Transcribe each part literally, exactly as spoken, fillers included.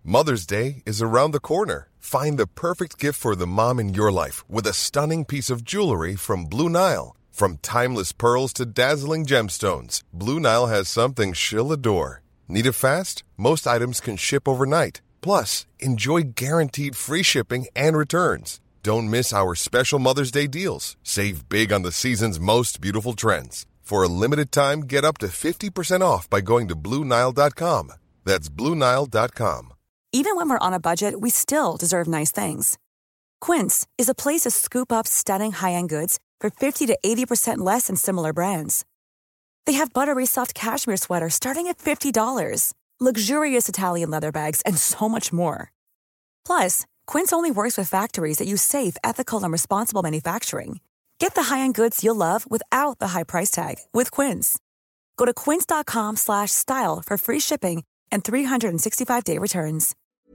Mother's Day is around the corner. Find the perfect gift for the mom in your life with a stunning piece of jewelry from Blue Nile. From timeless pearls to dazzling gemstones, Blue Nile has something she'll adore. Need it fast? Most items can ship overnight. Plus, enjoy guaranteed free shipping and returns. Don't miss our special Mother's Day deals. Save big on the season's most beautiful trends. For a limited time, get up to fifty percent off by going to Blue Nile dot com. That's Blue Nile dot com. Even when we're on a budget, we still deserve nice things. Quince is a place to scoop up stunning high-end goods for fifty to eighty percent less than similar brands. They have buttery soft cashmere sweaters starting at fifty dollars, luxurious Italian leather bags, and so much more. Plus, Quince only works with factories that use safe, ethical, and responsible manufacturing. Get the high-end goods you'll love without the high price tag with Quince. Go to quince dot com slash style for free shipping and three sixty-five day returns.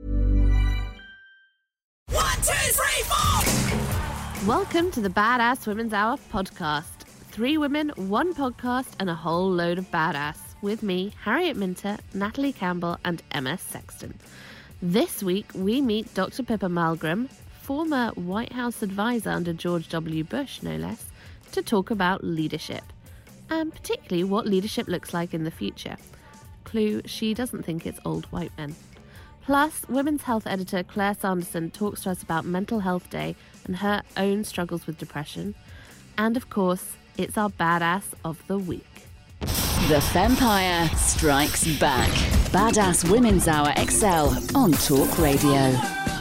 One, two, three, four! Welcome to the Badass Women's Hour podcast. Three women, one podcast, and a whole load of badass. With me, Harriet Minter, Natalie Campbell, and M S Sexton. This week, we meet Doctor Pippa Malmgren, former White House advisor under George W. Bush, no less, to talk about leadership, and particularly what leadership looks like in the future. Clue, she doesn't think it's old white men. Plus, Women's Health editor Claire Sanderson talks to us about Mental Health Day and her own struggles with depression. And of course, it's our Badass of the Week. The Fempire Strikes Back. Badass Women's Hour X L on Talk Radio.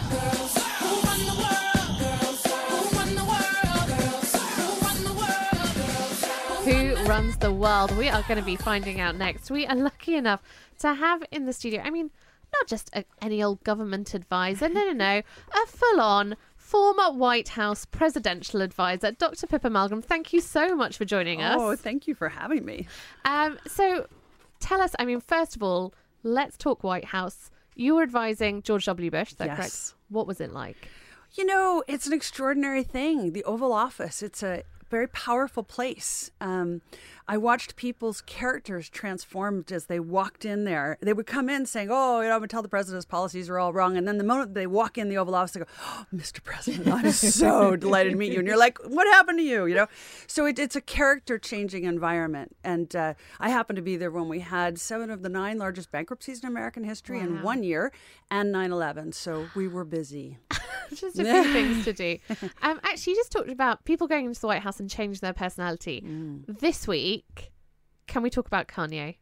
Who runs the world? We are going to be finding out next. We are lucky enough to have in the studio, I mean, not just a, any old government advisor, no, no, no, a full-on former White House presidential advisor, Doctor Pippa Malmgren. Thank you so much for joining us. Oh, thank you for having me. Um, so tell us, I mean, first of all, let's talk White House. You were advising George W. Bush, is that Yes. correct? What was it like? You know, it's an extraordinary thing. The Oval Office, it's a very powerful place. Um, I watched people's characters transformed as they walked in there. They would come in saying, oh, you know, I'm going to tell the president's policies are all wrong. And then the moment they walk in the Oval Office, they go, oh, Mister President, I'm so delighted to meet you. And you're like, what happened to you? You know, so it, it's a character changing environment. And uh, I happened to be there when we had seven of the nine largest bankruptcies in American history Wow. in one year and nine eleven. So we were busy. Just a few things to do. Um, actually, you just talked about people going into the White House and changing their personality. Mm. This week, can we talk about Kanye?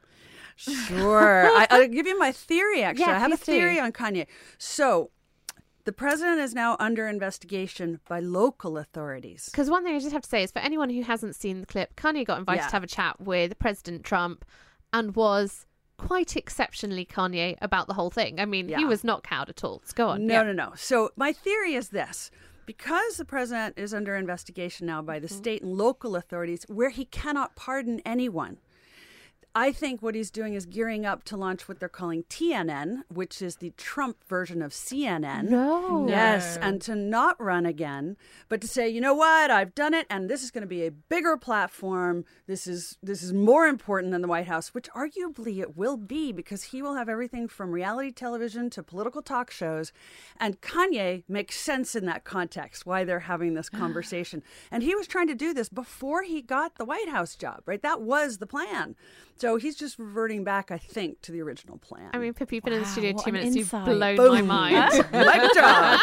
Sure. I, I'll give you my theory, actually. Yeah, I have a please do. theory on Kanye. So, the president is now under investigation by local authorities. Because one thing I just have to say is, for anyone who hasn't seen the clip, Kanye got invited Yeah. to have a chat with President Trump and was quite exceptionally Kanye about the whole thing. I mean, he Yeah. was not cowed at all. So go on. No, Yeah. no, no. So, my theory is this. Because the president is under investigation now by the Mm-hmm. state and local authorities, where he cannot pardon anyone, I think what he's doing is gearing up to launch what they're calling T N N, which is the Trump version of C N N. No. Yes, and to not run again, but to say, you know what, I've done it, and this is going to be a bigger platform. This is this is more important than the White House, which arguably it will be, because he will have everything from reality television to political talk shows. And Kanye makes sense in that context, why they're having this conversation. And he was trying to do this before he got the White House job, right? That was the plan. So he's just reverting back, I think, to the original plan. I mean, Pippa, you've been in the Wow, studio what two an minutes. insight. You've blown Boom. my mind. Mic drop.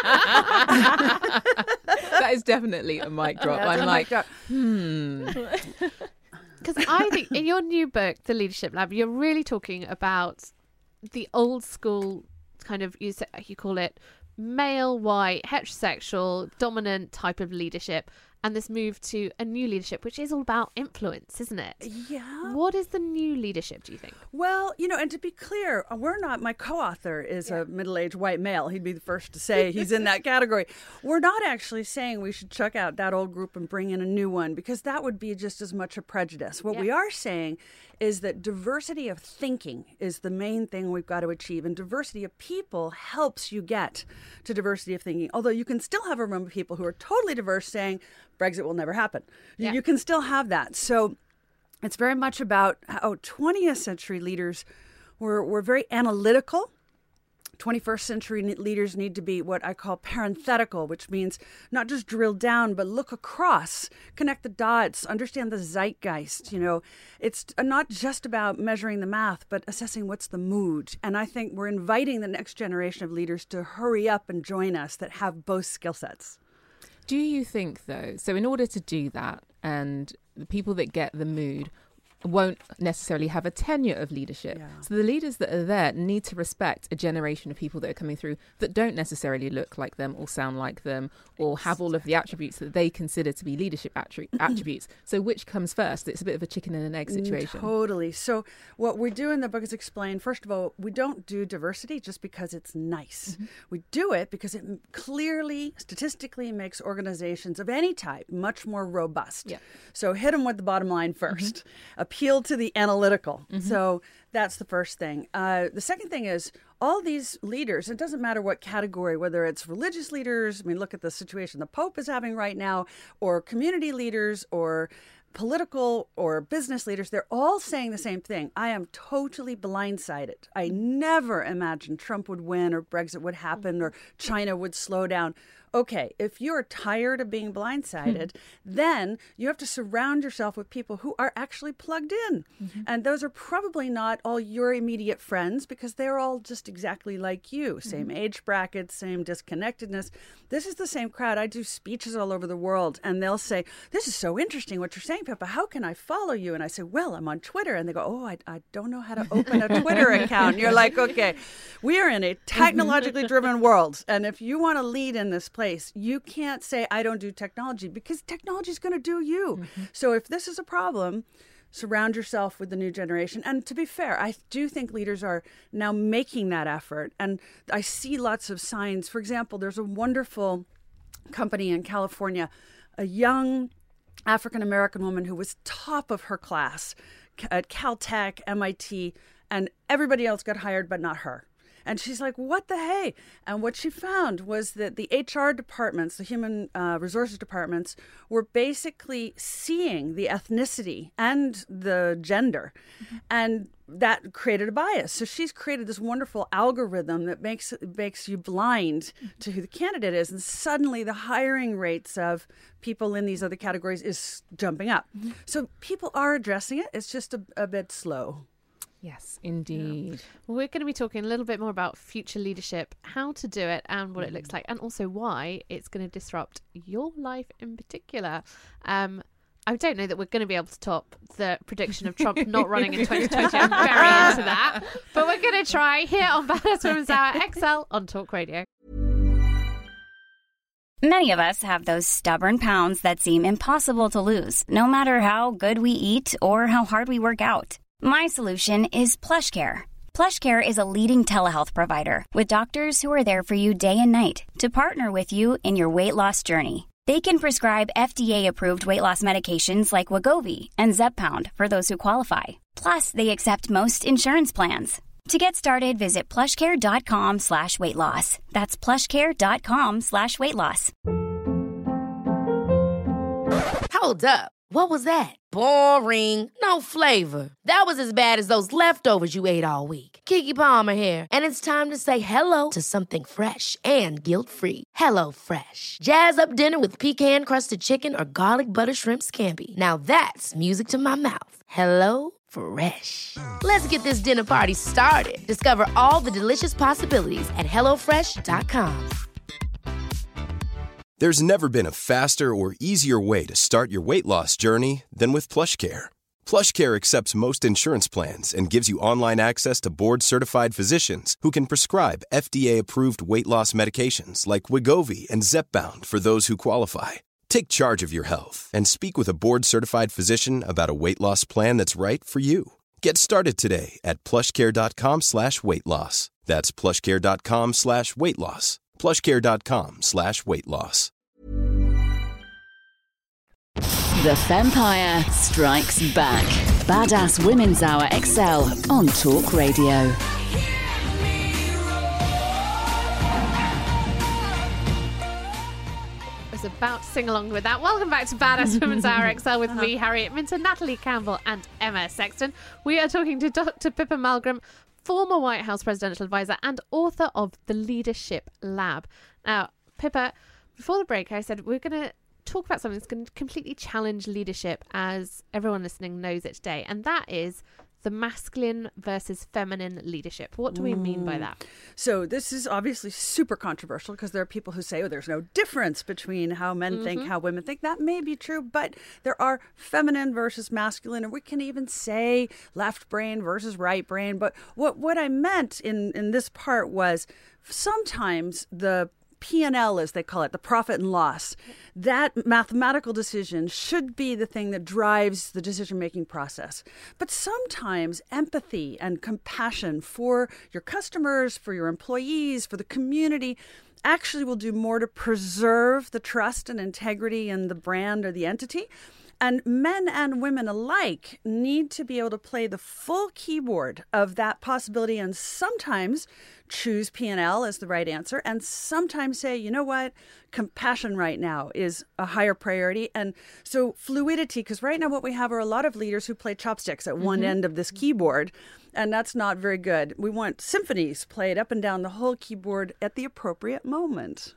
That is definitely a mic drop. That's I'm a like, mic drop. hmm. Because I think in your new book, The Leadership Lab, you're really talking about the old school kind of, you, say, you call it male, white, heterosexual, dominant type of leadership, and this move to a new leadership, which is all about influence, isn't it? Yeah. What is the new leadership, do you think? Well, you know, and to be clear, we're not, my co-author is a middle-aged white male. He'd be the first to say he's in that category. We're not actually saying we should chuck out that old group and bring in a new one, because that would be just as much a prejudice. What Yeah. we are saying is that diversity of thinking is the main thing we've got to achieve. And diversity of people helps you get to diversity of thinking. Although you can still have a room of people who are totally diverse saying Brexit will never happen. Yeah. You can still have that. So it's very much about how twentieth century leaders were, were very analytical. twenty-first century leaders need to be what I call parenthetical, which means not just drill down, but look across, connect the dots, understand the zeitgeist. You know, it's not just about measuring the math, but assessing what's the mood. And I think we're inviting the next generation of leaders to hurry up and join us that have both skill sets. Do you think, though, so in order to do that, and the people that get the mood won't necessarily have a tenure of leadership. Yeah. So the leaders that are there need to respect a generation of people that are coming through that don't necessarily look like them or sound like them or have all of the attributes that they consider to be leadership attri- attributes. So which comes first? It's a bit of a chicken and an egg situation. Totally. So what we do in the book is explain, first of all, we don't do diversity just because it's nice. Mm-hmm. We do it because it clearly, statistically makes organizations of any type much more robust. Yeah. So hit them with the bottom line first. Mm-hmm. Appeal to the analytical. Mm-hmm. So that's the first thing. Uh, the second thing is all these leaders, it doesn't matter what category, whether it's religious leaders, I mean, look at the situation the Pope is having right now, or community leaders, or political or business leaders, they're all saying the same thing. I am totally blindsided. I never imagined Trump would win or Brexit would happen or China would slow down. Okay, if you're tired of being blindsided, then you have to surround yourself with people who are actually plugged in. Mm-hmm. And those are probably not all your immediate friends because they're all just exactly like you. Same mm-hmm. age brackets, same disconnectedness. This is the same crowd. I do speeches all over the world and they'll say, this is so interesting what you're saying, Pippa. How can I follow you? And I say, well, I'm on Twitter. And they go, oh, I, I don't know how to open a Twitter account. And you're like, okay, we are in a technologically driven world. And if you want to lead in this place, place. You can't say, I don't do technology, because technology is going to do you. Mm-hmm. So if this is a problem, surround yourself with the new generation. And to be fair, I do think leaders are now making that effort. And I see lots of signs. For example, there's a wonderful company in California, a young African-American woman who was top of her class at Caltech, M I T, and everybody else got hired, but not her. And she's like, what the hey? And what she found was that the H R departments, the human uh, resources departments, were basically seeing the ethnicity and the gender. Mm-hmm. And that created a bias. So she's created this wonderful algorithm that makes makes you blind to who the candidate is. And suddenly the hiring rates of people in these other categories is jumping up. Mm-hmm. So people are addressing it. It's just a, a bit slow. Yes, indeed. Yeah. Well, we're going to be talking a little bit more about future leadership, how to do it and what it looks like, and also why it's going to disrupt your life in particular. Um, I don't know that we're going to be able to top the prediction of Trump not running in twenty twenty. I'm very into that. But we're going to try here on Badass Women's Hour X L on Talk Radio. Many of us have those stubborn pounds that seem impossible to lose, no matter how good we eat or how hard we work out. My solution is PlushCare. PlushCare is a leading telehealth provider with doctors who are there for you day and night to partner with you in your weight loss journey. They can prescribe F D A-approved weight loss medications like Wegovy and Zepbound for those who qualify. Plus, they accept most insurance plans. To get started, visit plushcare.com slash weight loss. That's plushcare.com slash weight loss. Hold up. What was that? Boring. No flavor. That was as bad as those leftovers you ate all week. Keke Palmer here. And it's time to say hello to something fresh and guilt-free. Hello Fresh. Jazz up dinner with pecan-crusted chicken or garlic butter shrimp scampi. Now that's music to my mouth. Hello Fresh. Let's get this dinner party started. Discover all the delicious possibilities at hello fresh dot com. There's never been a faster or easier way to start your weight loss journey than with PlushCare. PlushCare accepts most insurance plans and gives you online access to board-certified physicians who can prescribe F D A-approved weight loss medications like Wegovy and Zepbound for those who qualify. Take charge of your health and speak with a board-certified physician about a weight loss plan that's right for you. Get started today at plushcare.com slash weight loss. That's plushcare.com slash weight loss. plushcare.com slash weight loss. The Fempire Strikes Back. Badass Women's Hour X L on Talk Radio. I was about to sing along with that. Welcome back to Badass Women's Hour X L with me, Harriet Minter, Natalie Campbell and Emma Sexton. We are talking to Doctor Pippa Malmgren, former White House presidential advisor and author of The Leadership Lab. Now, Pippa, before the break, I said we're going to talk about something that's going to completely challenge leadership as everyone listening knows it today, and that is the masculine versus feminine leadership. What do we mean by that? So this is obviously super controversial because there are people who say, oh, there's no difference between how men mm-hmm. think, how women think. That may be true, but there are feminine versus masculine, and we can even say left brain versus right brain. But what, what I meant in, in this part was sometimes the P and L, as they call it, the profit and loss, that mathematical decision should be the thing that drives the decision-making process. But sometimes empathy and compassion for your customers, for your employees, for the community, actually will do more to preserve the trust and integrity in the brand or the entity. And men and women alike need to be able to play the full keyboard of that possibility and sometimes choose P and L as the right answer and sometimes say, you know what, compassion right now is a higher priority. And so fluidity, because right now what we have are a lot of leaders who play chopsticks at mm-hmm. one end of this keyboard, and that's not very good. We want symphonies played up and down the whole keyboard at the appropriate moment.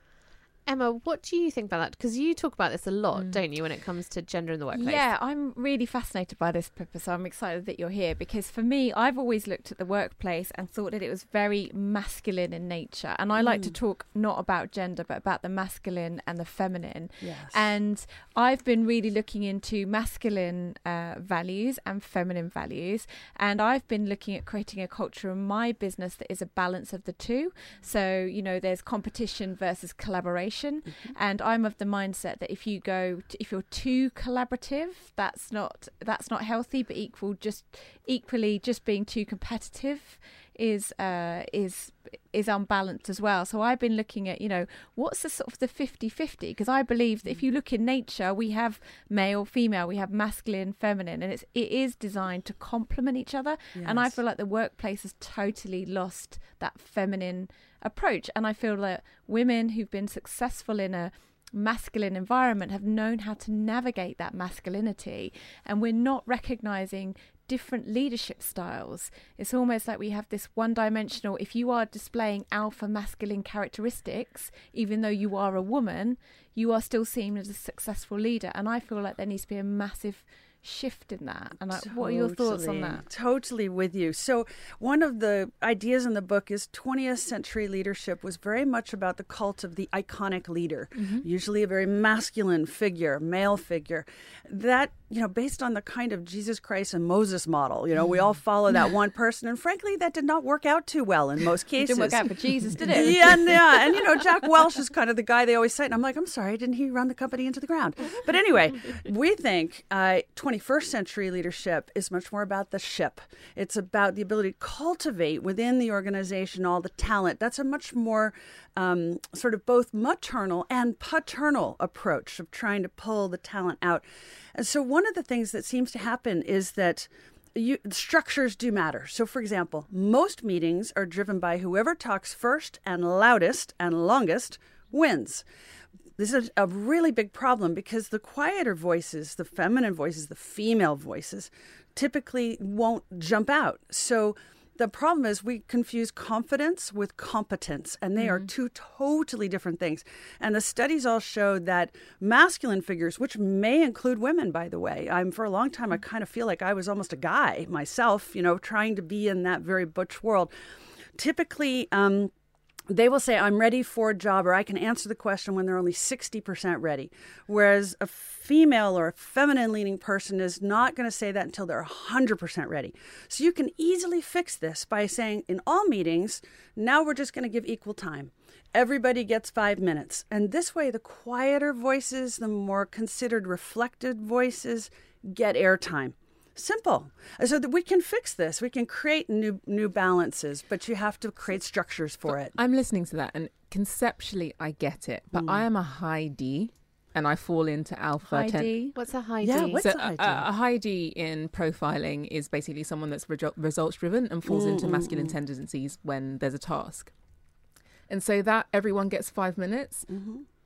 Emma, what do you think about that? Because you talk about this a lot, mm. don't you, when it comes to gender in the workplace? Yeah, I'm really fascinated by this, Pippa, so I'm excited that you're here because for me, I've always looked at the workplace and thought that it was very masculine in nature. And I mm. like to talk not about gender, but about the masculine and the feminine. Yes. And I've been really looking into masculine uh, values and feminine values. And I've been looking at creating a culture in my business that is a balance of the two. So, you know, there's competition versus collaboration. Mm-hmm. And I'm of the mindset that if you go, to, if you're too collaborative, that's not that's not healthy. But equal, just equally, just being too competitive is uh, is is unbalanced as well. So I've been looking at, you know, what's the sort of the fifty-fifty? Because I believe that if you look in nature, we have male, female, we have masculine, feminine, and it's it is designed to complement each other. Yes. And I feel like the workplace has totally lost that feminine approach. And I feel that women who've been successful in a masculine environment have known how to navigate that masculinity, and we're not recognizing different leadership styles. It's almost like we have this one-dimensional, if you are displaying alpha masculine characteristics, even though you are a woman, you are still seen as a successful leader. And I feel like there needs to be a massive shift in that. And I, what are your thoughts on that? Totally with you. So one of the ideas in the book is twentieth century leadership was very much about the cult of the iconic leader, mm-hmm. usually a very masculine figure, male figure. That, you know, based on the kind of Jesus Christ and Moses model, you know, we all follow that one person. And frankly, that did not work out too well in most cases. It didn't work out for Jesus, did it? Yeah, yeah. And, you know, Jack Welch is kind of the guy they always cite. And I'm like, I'm sorry, didn't he run the company into the ground? But anyway, we think uh, twenty-first century leadership is much more about the ship. It's about the ability to cultivate within the organization all the talent. That's a much more um, sort of both maternal and paternal approach of trying to pull the talent out. And so one of the things that seems to happen is that you, structures do matter. So, for example, most meetings are driven by whoever talks first and loudest and longest wins. This is a really big problem because the quieter voices, the feminine voices, the female voices, typically won't jump out. So the problem is we confuse confidence with competence, and they mm-hmm. are two totally different things. And the studies all show that masculine figures, which may include women, by the way, I'm for a long time, I kind of feel like I was almost a guy myself, you know, trying to be in that very butch world. Typically, um, they will say, I'm ready for a job, or I can answer the question when they're only sixty percent ready. Whereas a female or a feminine leaning person is not going to say that until they're one hundred percent ready. So you can easily fix this by saying in all meetings, now we're just going to give equal time. Everybody gets five minutes. And this way, the quieter voices, the more considered reflected voices get airtime. Simple. So that we can fix this. We can create new new balances, but you have to create structures for it. I'm listening to that, and conceptually I get it, but mm. I am a high D, and I fall into alpha. High ten- D? What's a high yeah, D? What's so a high D? A, a high D in profiling is basically someone that's re- results driven and falls mm, into masculine mm, tendencies when there's a task. And so that everyone gets five minutes. Mm-hmm.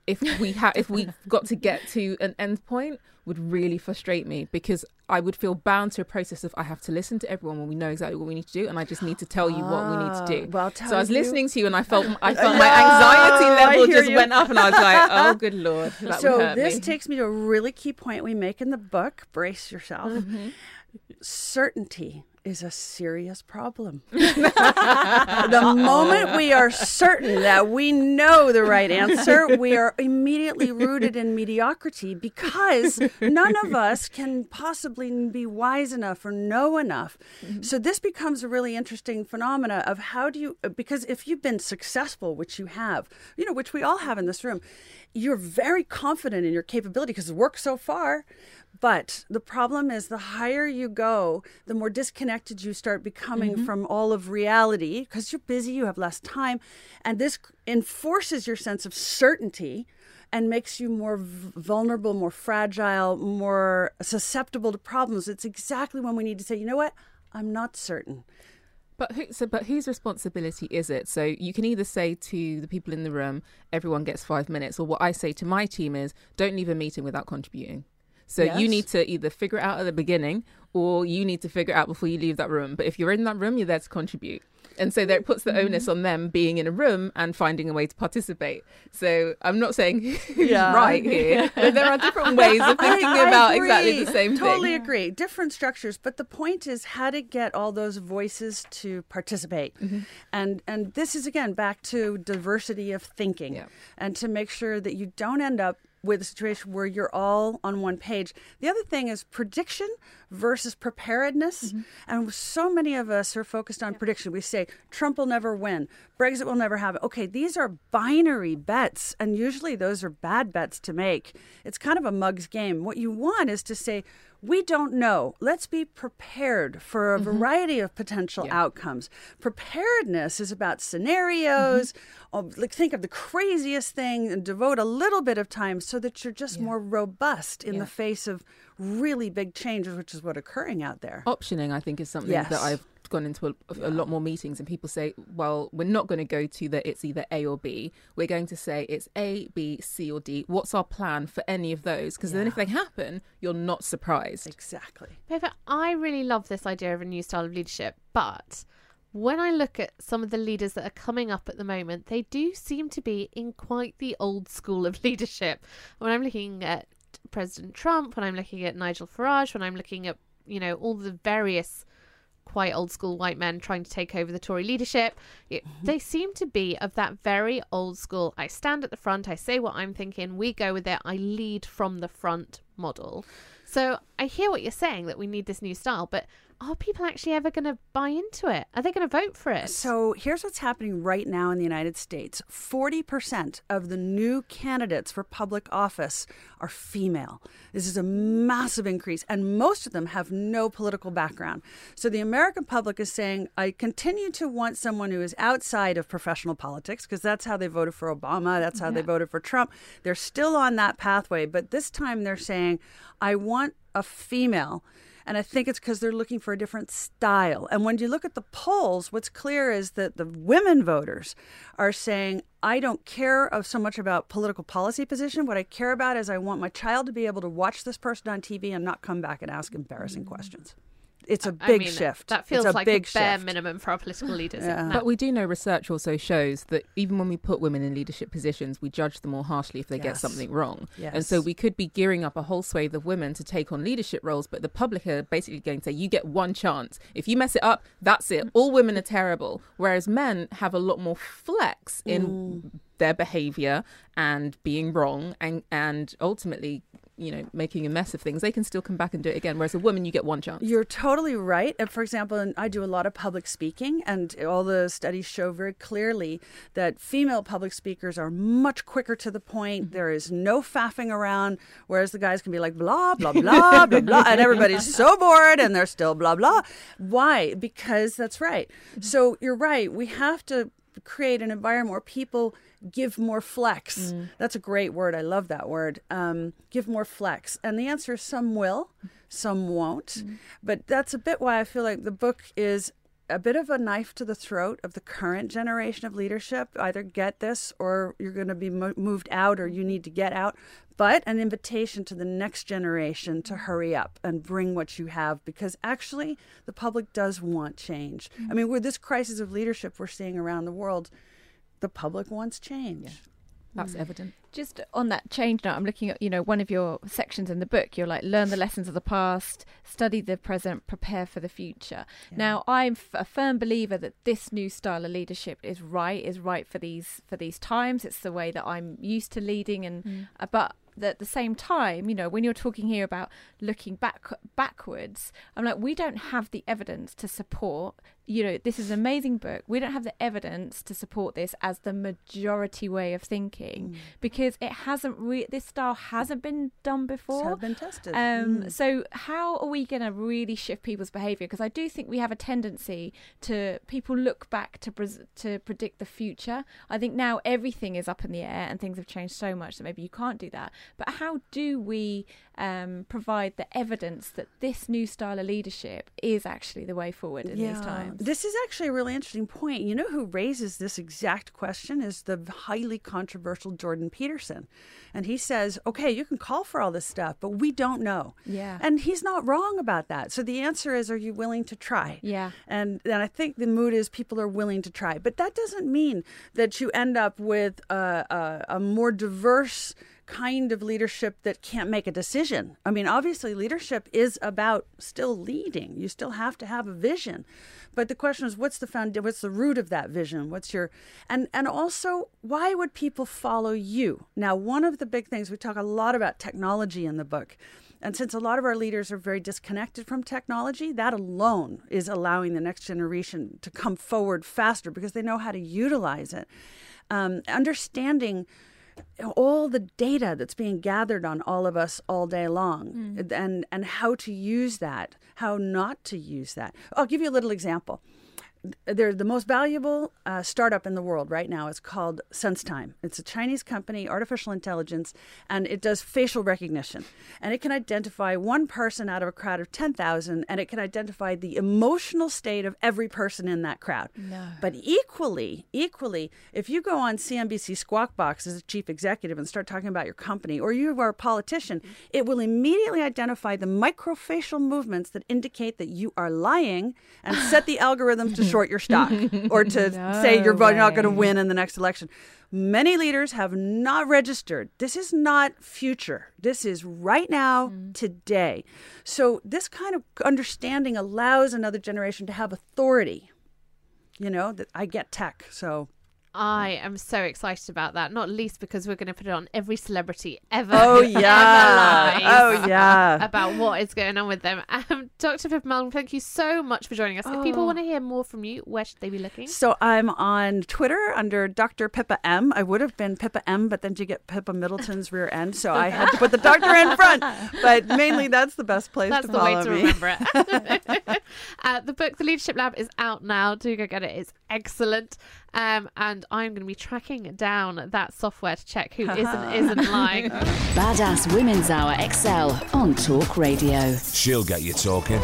if we ha- if we got to get to an end point would really frustrate me, because I would feel bound to a process of I have to listen to everyone when we know exactly what we need to do, and I just need to tell you what we need to do. Well, so I was you. listening to you, and I felt I felt my anxiety level just you. went up, and I was like, oh, good Lord. That so would hurt this me. takes me to a really key point we make in the book. Brace yourself. Mm-hmm. Certainty is a serious problem. The moment we are certain that we know the right answer, we are immediately rooted in mediocrity, because none of us can possibly be wise enough or know enough. Mm-hmm. So this becomes a really interesting phenomena of how do you, because if you've been successful, which you have, you know, which we all have in this room, you're very confident in your capability because it worked so far. But the problem is the higher you go, the more disconnected you start becoming mm-hmm. from all of reality, because you're busy, you have less time. And this enforces your sense of certainty and makes you more v- vulnerable, more fragile, more susceptible to problems. It's exactly when we need to say, you know what, I'm not certain. But who, so, but whose responsibility is it? So you can either say to the people in the room, everyone gets five minutes, or what I say to my team is, don't leave a meeting without contributing. So yes. you need to either figure it out at the beginning, or you need to figure it out before you leave that room. But if you're in that room, you're there to contribute. And so there, it puts the onus on them being in a room and finding a way to participate. So I'm not saying who's yeah. right here, but there are different ways of thinking I, I about agree. exactly the same totally thing. Totally agree. Different structures. But the point is how to get all those voices to participate. Mm-hmm. And and this is, again, back to diversity of thinking, yeah. and to make sure that you don't end up with a situation where you're all on one page. The other thing is prediction versus preparedness. Mm-hmm. And so many of us are focused on yeah. prediction. We say Trump will never win. Brexit will never happen. Okay, these are binary bets. And usually those are bad bets to make. It's kind of a mug's game. What you want is to say, we don't know. Let's be prepared for a mm-hmm. variety of potential yeah. outcomes. Preparedness is about scenarios. Mm-hmm. Like, think of the craziest thing and devote a little bit of time so that you're just yeah. more robust in yeah. the face of really big changes, which is what's occurring out there. Optioning, I think, is something yes. that I've gone into a, a yeah. lot more meetings, and people say, well, we're not going to go to the it's either A or B. We're going to say it's A, B, C or D. What's our plan for any of those? Because yeah. then if they happen, you're not surprised. Exactly. Pippa, I really love this idea of a new style of leadership, but when I look at some of the leaders that are coming up at the moment, they do seem to be in quite the old school of leadership. When I'm looking at President Trump, when I'm looking at Nigel Farage, when I'm looking at, you know, all the various quite old school white men trying to take over the Tory leadership, it, mm-hmm. they seem to be of that very old school, I stand at the front, I say what I'm thinking, we go with it, I lead from the front model. So I hear what you're saying, that we need this new style, but are people actually ever going to buy into it? Are they going to vote for it? So here's what's happening right now in the United States. forty percent of the new candidates for public office are female. This is a massive increase, and most of them have no political background. So the American public is saying, I continue to want someone who is outside of professional politics, because that's how they voted for Obama. That's how yeah. they voted for Trump. They're still on that pathway, but this time they're saying, I want a female. And I think it's because they're looking for a different style. And when you look at the polls, what's clear is that the women voters are saying, I don't care so much about political policy position. What I care about is I want my child to be able to watch this person on T V and not come back and ask embarrassing mm-hmm. questions. It's a big I mean, shift. That feels it's a like big a bare shift. minimum for our political leaders. Yeah. But we do know research also shows that even when we put women in leadership positions, we judge them more harshly if they yes. get something wrong. Yes. And so we could be gearing up a whole swathe of women to take on leadership roles, but the public are basically going to say, you get one chance. If you mess it up, that's it. All women are terrible. Whereas men have a lot more flex in mm. their behaviour and being wrong and, and ultimately, you know, making a mess of things. They can still come back and do it again. Whereas a woman, you get one chance. You're totally right. And for example, I do a lot of public speaking, and all the studies show very clearly that female public speakers are much quicker to the point. Mm-hmm. There is no faffing around, whereas the guys can be like, blah, blah, blah, blah, blah, and everybody's so bored and they're still blah, blah. Why? Because that's right. Mm-hmm. So you're right. We have to create an environment where people give more flex. Mm. That's a great word. I love that word. Um, give more flex. And the answer is some will, some won't. Mm. But that's a bit why I feel like the book is a bit of a knife to the throat of the current generation of leadership. Either get this or you're going to be mo- moved out or you need to get out. But an invitation to the next generation to hurry up and bring what you have, because actually the public does want change. Mm-hmm. I mean, with this crisis of leadership we're seeing around the world, the public wants change. Yeah. That's mm. evident. Just on that change note, I'm looking at, you know, one of your sections in the book. You're like, learn the lessons of the past, study the present, prepare for the future. Yeah. Now, I'm f- a firm believer that this new style of leadership is right, is right for these for these times. It's the way that I'm used to leading, and mm. uh, but at the same time, you know, when you're talking here about looking back backwards, I'm like, we don't have the evidence to support, you know, this is an amazing book. We don't have the evidence to support this as the majority way of thinking, mm. because it hasn't re- this style hasn't been done before. It's not been tested. Um, mm. So how are we going to really shift people's behaviour? Because I do think we have a tendency to people look back to pres- to predict the future. I think now everything is up in the air and things have changed so much that maybe you can't do that. But how do we um, provide the evidence that this new style of leadership is actually the way forward in yeah. these times? This is actually a really interesting point. You know who raises this exact question is the highly controversial Jordan Peterson. And he says, okay, you can call for all this stuff, but we don't know. Yeah. And he's not wrong about that. So the answer is, are you willing to try? Yeah. And, and I think the mood is people are willing to try. But that doesn't mean that you end up with a, a, a more diverse kind of leadership that can't make a decision. I mean, obviously, leadership is about still leading. You still have to have a vision. But the question is, what's the found, what's the root of that vision? What's your, and, and also, why would people follow you? Now, one of the big things, we talk a lot about technology in the book. And since a lot of our leaders are very disconnected from technology, that alone is allowing the next generation to come forward faster because they know how to utilize it. Um, understanding all the data that's being gathered on all of us all day long, mm. and, and how to use that, how not to use that. I'll give you a little example. They're the most valuable uh, startup in the world right now. It's called SenseTime. It's a Chinese company, artificial intelligence, and it does facial recognition. And it can identify one person out of a crowd of ten thousand, and it can identify the emotional state of every person in that crowd. No. But equally, equally, if you go on C N B C Squawk Box as a chief executive and start talking about your company, or you are a politician, it will immediately identify the microfacial movements that indicate that you are lying and set the algorithms to short your stock or to no say you're way. not going to win in the next election. Many leaders have not registered. This is not future. This is right now, mm. today. So this kind of understanding allows another generation to have authority. You know, that I get tech, so... I am so excited about that, not least because we're going to put it on every celebrity ever. Oh, yeah. ever oh, yeah. About what is going on with them. Um, Doctor Pippa Malmgren, thank you so much for joining us. Oh. If people want to hear more from you, where should they be looking? So I'm on Twitter under Doctor Pippa M. I would have been Pippa M, but then you get Pippa Middleton's rear end, so I had to put the doctor in front. But mainly that's the best place that's to the follow way to me. remember it. uh, the book, The Leadership Lab, is out now. Do go get it. It's excellent. Um, and I'm going to be tracking down that software to check who is and isn't lying. Badass Women's Hour X L on Talk Radio. She'll get you talking.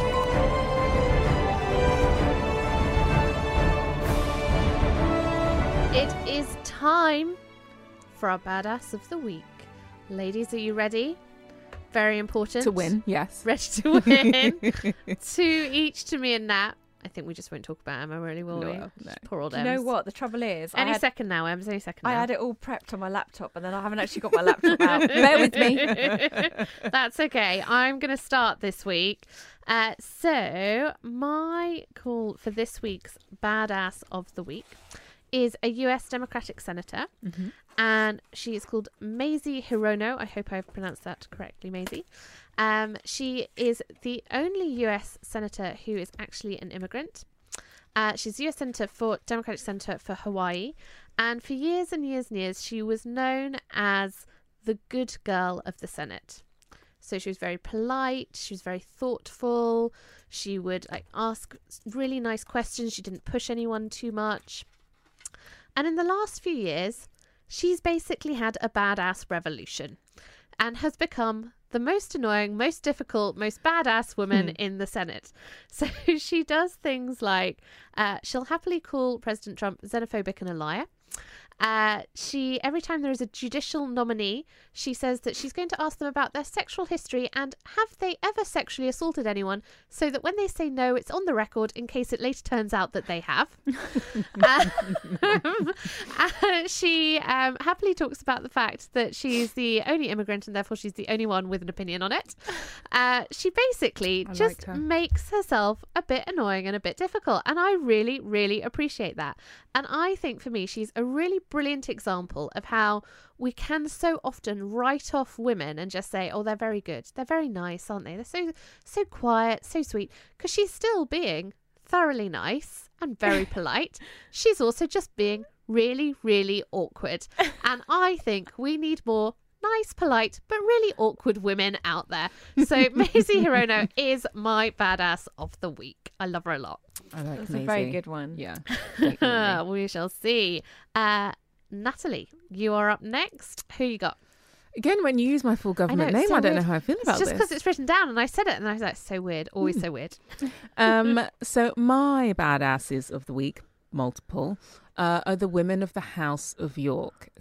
It is time for our Badass of the Week. Ladies, are you ready? Very important. To win, yes. Ready to win. Two each to me and Nat. I think we just won't talk about Emma, really, will no, we? No. Poor old Do you Ems. know what? The trouble is... Any I had, second now, Ems. Any second now. I had it all prepped on my laptop and then I haven't actually got my laptop out. Bear with me. That's okay. I'm going to start this week. Uh, so, my call for this week's Badass of the Week is a U S Democratic senator, mm-hmm. and she is called Mazie Hirono. I hope I've pronounced that correctly, Mazie. Um, she is the only U S senator who is actually an immigrant. Uh, she's U S senator for Democratic Senator for Hawaii, and for years and years and years, she was known as the good girl of the Senate. So she was very polite. She was very thoughtful. She would like ask really nice questions. She didn't push anyone too much. And in the last few years, she's basically had a badass revolution and has become the most annoying, most difficult, most badass woman Hmm. in the Senate. So she does things like uh, she'll happily call President Trump xenophobic and a liar. Uh, she every time there is a judicial nominee, she says that she's going to ask them about their sexual history and have they ever sexually assaulted anyone, so that when they say no, it's on the record in case it later turns out that they have. um, uh, she um, happily talks about the fact that she's the only immigrant and therefore she's the only one with an opinion on it. Uh, she basically I just liked her. makes herself a bit annoying and a bit difficult, and I really, really appreciate that. And I think for me, she's a really brilliant example of how we can so often write off women and just say, oh, they're very good. They're very nice, aren't they? They're so, so quiet, so sweet. Because she's still being thoroughly nice and very polite. She's also just being really, really awkward. And I think we need more nice, polite, but really awkward women out there. So Maisie Hirono is my badass of the week. I love her a lot. I like That's Maisie. a very good one. Yeah. We shall see. Uh, Natalie, you are up next. Who you got? Again, when you use my full government I know, it's name, so I don't weird. know how I feel It's about just this. because it's written down and I said it and I was like, so weird. Always so weird. um, so my badasses of the week, multiple, uh, are the women of the House of York.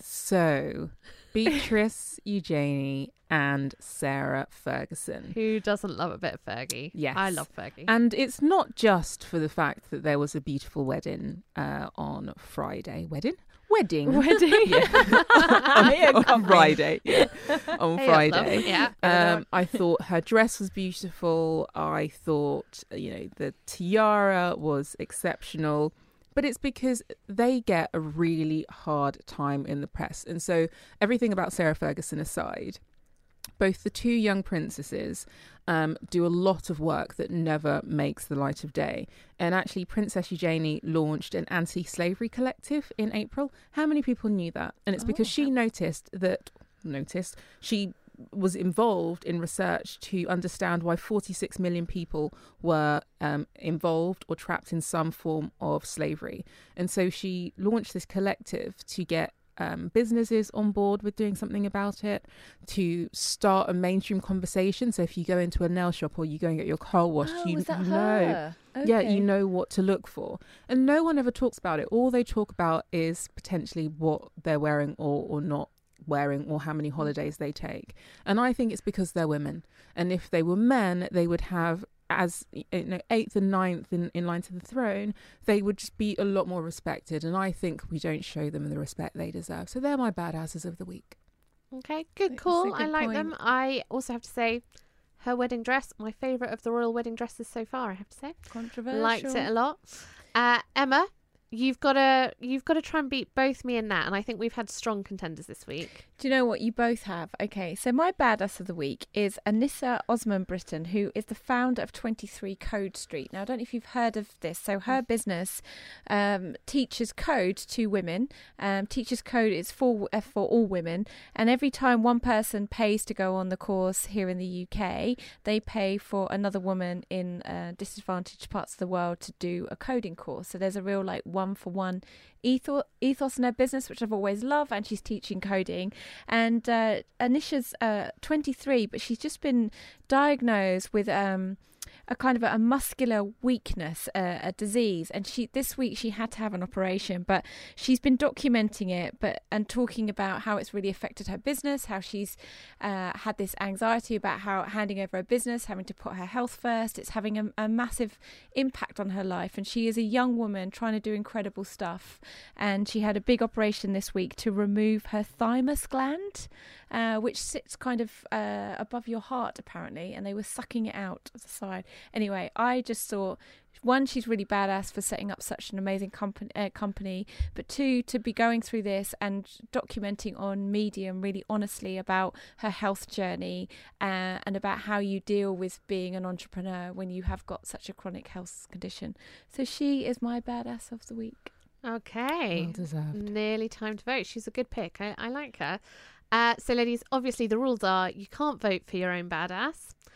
So Beatrice Eugenie and Sarah Ferguson. Who doesn't love a bit of Fergie? Yes. I love Fergie. And it's not just for the fact that there was a beautiful wedding uh, on Friday. Wedding? Wedding. Wedding. Yeah. on, on Friday. Yeah. On Hey, Friday. love. Yeah. Um, I thought her dress was beautiful. I thought, you know, the tiara was exceptional. But it's because they get a really hard time in the press. And so everything about Sarah Ferguson aside, both the two young princesses um, do a lot of work that never makes the light of day. And actually, Princess Eugenie launched an anti-slavery collective in April. How many people knew that? And it's because Oh, she noticed that, noticed, she was involved in research to understand why forty-six million people were um, involved or trapped in some form of slavery. And so she launched this collective to get Um, businesses on board with doing something about it, to start a mainstream conversation. So if you go into a nail shop or you go and get your car washed, Oh, you was that know, her? yeah, Okay. you know what to look for. And no one ever talks about it. All they talk about is potentially what they're wearing or, or not wearing, or how many holidays they take. And I think it's because they're women. And if they were men, they would have, as you know, eighth and ninth in, in line to the throne, they would just be a lot more respected. And I think we don't show them the respect they deserve. So they're my badasses of the week. Okay, good That's a call. I good like point. them. I also have to say, her wedding dress, my favourite of the royal wedding dresses so far, I have to say. Controversial. Liked it a lot. Uh, Emma, you've got to you've got to try and beat both me and Nat, and I think we've had strong contenders this week. Do you know what? You both have. Okay, so my badass of the week is Anissa Osman Britton, who is the founder of twenty-three Code Street. Now, I don't know if you've heard of this. So her business um, teaches code to women. Um, teaches code is for uh, for all women, and every time one person pays to go on the course here in the U K, they pay for another woman in uh, disadvantaged parts of the world to do a coding course. So there's a real like one for one ethos ethos in her business, which I've always loved, and she's teaching coding. And uh, Anisha's uh, twenty-three, but she's just been diagnosed with um, a kind of a, a muscular weakness, uh, a disease. And she this week she had to have an operation, but she's been documenting it, but and talking about how it's really affected her business, how she's uh, had this anxiety about how handing over her business, having to put her health first. It's having a, a massive impact on her life. And she is a young woman trying to do incredible stuff. And she had a big operation this week to remove her thymus gland, uh, which sits kind of uh, above your heart, apparently. And they were sucking it out of the side. Anyway, I just thought, one, she's really badass for setting up such an amazing company, uh, company, but two, to be going through this and documenting on Medium really honestly about her health journey uh, and about how you deal with being an entrepreneur when you have got such a chronic health condition. So she is my badass of the week. Okay. Well deserved. Nearly time to vote. She's a good pick. I, I like her. Uh, so, ladies, obviously the rules are you can't vote for your own badass.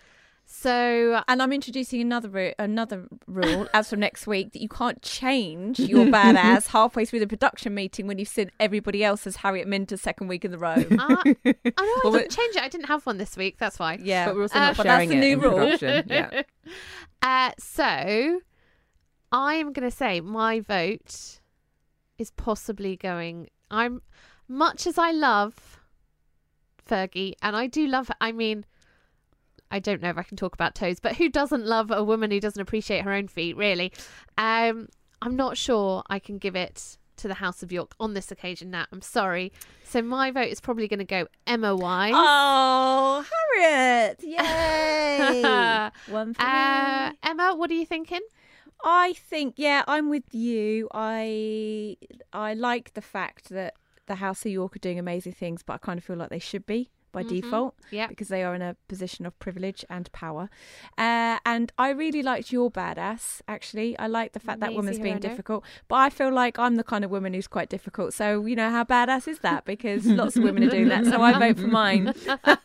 So, and I'm introducing another ru- another rule as from next week, that you can't change your badass halfway through the production meeting when you've seen everybody else as Harriet Minter's second week in the row. Uh, I know I well, didn't change it. I didn't have one this week. That's fine. Yeah, but we're also uh, not but sharing that's the it new in rule. production. Yeah. Uh, so, I'm going to say my vote is possibly going. I'm much as I love Fergie, and I do love. I mean. I don't know if I can talk about toes, but who doesn't love a woman who doesn't appreciate her own feet, really? Um, I'm not sure I can give it to the House of York on this occasion, Nat. I'm sorry. So my vote is probably going to go Emma Wise. Oh, Harriet. Yay. One for uh, me. Emma, what are you thinking? I think, yeah, I'm with you. I I like the fact that the House of York are doing amazing things, but I kind of feel like they should be. By mm-hmm. default, yeah, because they are in a position of privilege and power. Uh, and I really liked your badass, actually. I like the fact Maisie that woman's being Hirono. difficult. But I feel like I'm the kind of woman who's quite difficult. So, you know, how badass is that? Because lots of women are doing that. So I vote for mine.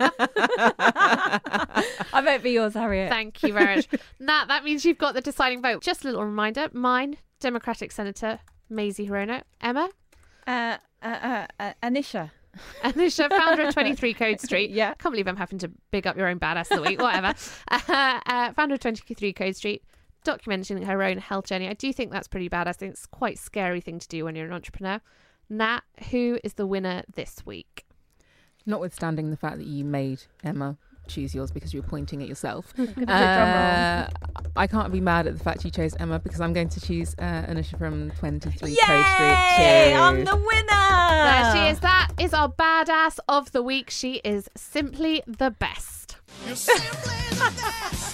I vote for yours, Harriet. Thank you very much. Nat, that means you've got the deciding vote. Just a little reminder. Mine, Democratic Senator Maisie Hirono. Emma? Uh, uh, uh, uh, Anisha. Anisha, founder of twenty-three Code Street. Yeah. Can't believe I'm having to big up your own badass of the week, whatever. uh, uh, founder of twenty-three Code Street, documenting her own health journey. I do think that's pretty badass. I think it's quite a scary thing to do when you're an entrepreneur. Nat, who is the winner this week? Notwithstanding the fact that you made Emma choose yours because you were pointing at yourself. uh, I can't be mad at the fact you chose Emma, because I'm going to choose uh, Anisha from twenty-three Yay! Code Street too. I'm the winner! There she is. That is our badass of the week. She is simply the best. You're simply the best.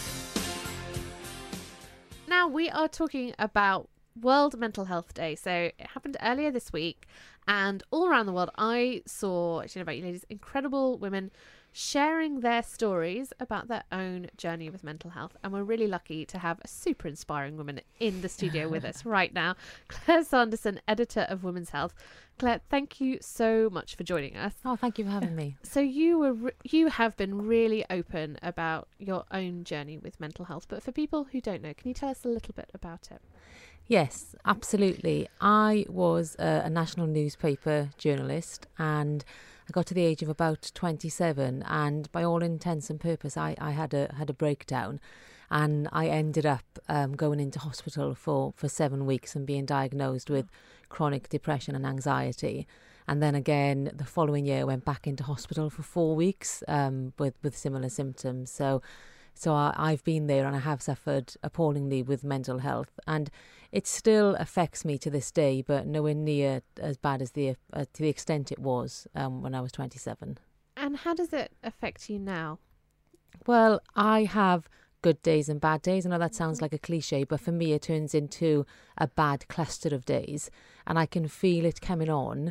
Now we are talking about World Mental Health Day. So it happened earlier this week, and all around the world I saw, actually about you ladies, incredible women sharing their stories about their own journey with mental health. And we're really lucky to have a super inspiring woman in the studio with us right now, Claire Sanderson, editor of Women's Health. Claire, thank you so much for joining us. Oh, thank you for having me. So you were re- you have been really open about your own journey with mental health, but for people who don't know, can you tell us a little bit about it? Yes, absolutely. I was a, a national newspaper journalist, and I got to the age of about twenty-seven, and by all intents and purpose, I, I had a had a breakdown, and I ended up um, going into hospital for, for seven weeks and being diagnosed with chronic depression and anxiety. And then again, the following year, I went back into hospital for four weeks um, with, with similar symptoms. So so I, I've been there, and I have suffered appallingly with mental health. And it still affects me to this day, but nowhere near as bad as the uh, to the extent it was um, when I was twenty-seven. And how does it affect you now? Well, I have good days and bad days. I know that sounds like a cliche, but for me it turns into a bad cluster of days, and I can feel it coming on,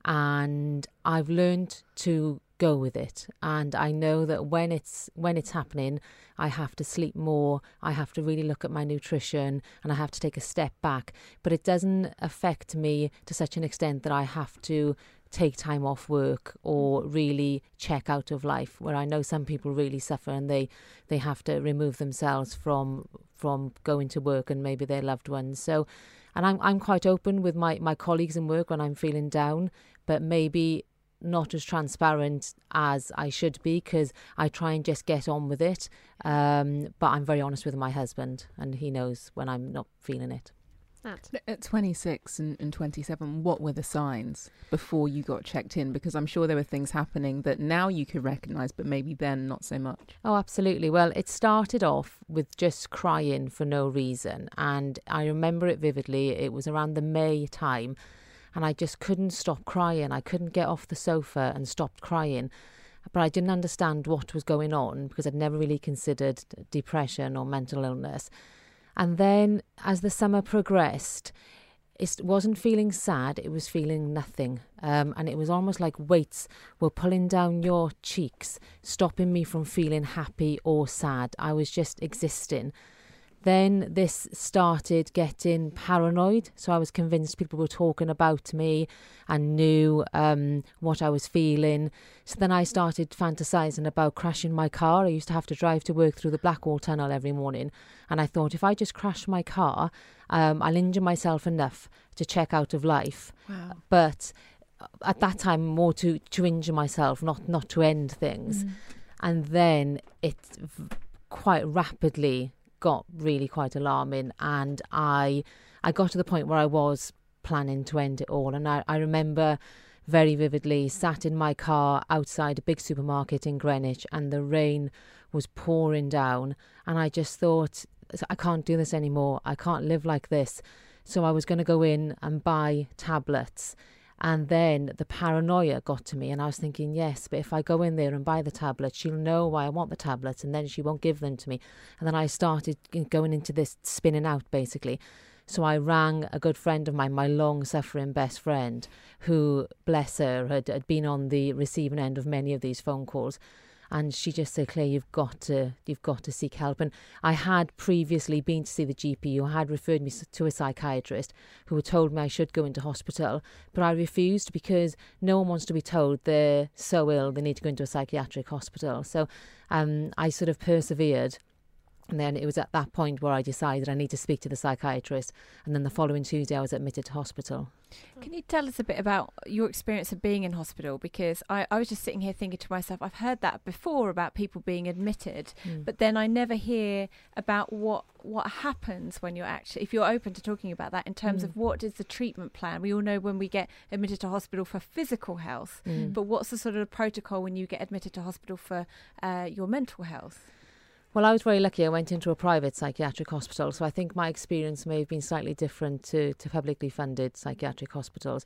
and I've learned to go with it. And I know that when it's when it's happening, I have to sleep more, I have to really look at my nutrition, and I have to take a step back. But it doesn't affect me to such an extent that I have to take time off work or really check out of life, where I know some people really suffer and they they have to remove themselves from from going to work and maybe their loved ones. So, and I'm I'm quite open with my, my colleagues in work when I'm feeling down, but maybe not as transparent as I should be, because I try and just get on with it. Um, but I'm very honest with my husband, and he knows when I'm not feeling it. At twenty-six and, and twenty-seven, what were the signs before you got checked in? Because I'm sure there were things happening that now you could recognise, but maybe then not so much. Oh, absolutely. Well, it started off with just crying for no reason. And I remember it vividly. It was around the May time, and I just couldn't stop crying. I couldn't get off the sofa and stop crying. But I didn't understand what was going on, because I'd never really considered depression or mental illness. And then as the summer progressed, it wasn't feeling sad, it was feeling nothing. Um, and it was almost like weights were pulling down your cheeks, stopping me from feeling happy or sad. I was just existing. Then this started getting paranoid. So I was convinced people were talking about me and knew um, what I was feeling. So then I started fantasising about crashing my car. I used to have to drive to work through the Blackwall Tunnel every morning. And I thought, if I just crash my car, um, I'll injure myself enough to check out of life. Wow. But at that time, more to, to injure myself, not, not to end things. Mm. And then it v- quite rapidly got really quite alarming, and I I got to the point where I was planning to end it all. And I, I remember very vividly sat in my car outside a big supermarket in Greenwich, and the rain was pouring down, and I just thought, I can't do this anymore, I can't live like this. So I was going to go in and buy tablets. And then the paranoia got to me, and I was thinking, yes, but if I go in there and buy the tablets, she'll know why I want the tablets, and then she won't give them to me. And then I started going into this spinning out, basically. So I rang a good friend of mine, my long-suffering best friend, who, bless her, had, had been on the receiving end of many of these phone calls. And she just said, Claire, you've got to, you've got to seek help. And I had previously been to see the G P who had referred me to a psychiatrist who had told me I should go into hospital. But I refused because no one wants to be told they're so ill they need to go into a psychiatric hospital. So um, I sort of persevered. And then it was at that point where I decided I need to speak to the psychiatrist. And then the following Tuesday, I was admitted to hospital. Can you tell us a bit about your experience of being in hospital? Because I, I was just sitting here thinking to myself, I've heard that before about people being admitted, Mm. but then I never hear about what what happens when you're actually, if you're open to talking about that in terms Mm. of what is the treatment plan. We all know when we get admitted to hospital for physical health, Mm. but what's the sort of protocol when you get admitted to hospital for uh, your mental health? Well, I was very lucky. I went into a private psychiatric hospital, so I think my experience may have been slightly different to, to publicly funded psychiatric hospitals.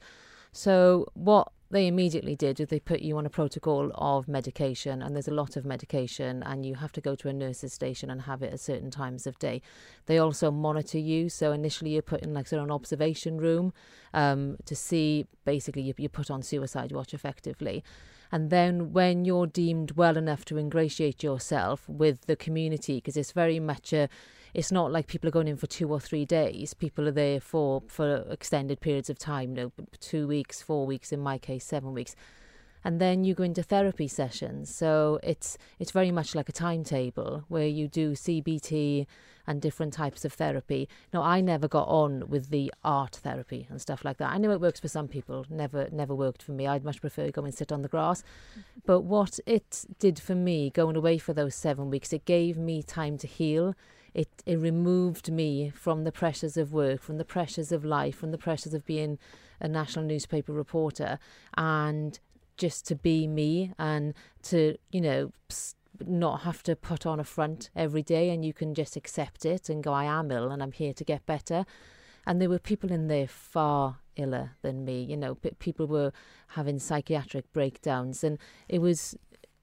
So what they immediately did is they put you on a protocol of medication, and there's a lot of medication, and you have to go to a nurse's station and have it at certain times of day. They also monitor you, so initially you're put in like sort of an observation room um, to see, basically you, you're put on suicide watch effectively. And then when you're deemed well enough to ingratiate yourself with the community, because it's very much a, it's not like people are going in for two or three days. People are there for, for extended periods of time, you know, two weeks, four weeks, in my case, seven weeks. And then you go into therapy sessions. So it's it's very much like a timetable where you do C B T and different types of therapy. Now, I never got on with the art therapy and stuff like that. I know it works for some people, never never worked for me. I'd much prefer go and sit on the grass. But what it did for me, going away for those seven weeks, it gave me time to heal. It, it removed me from the pressures of work, from the pressures of life, from the pressures of being a national newspaper reporter, and just to be me and to, you know, not have to put on a front every day, and you can just accept it and go, I am ill and I'm here to get better. And there were people in there far iller than me, you know, p- people were having psychiatric breakdowns, and it was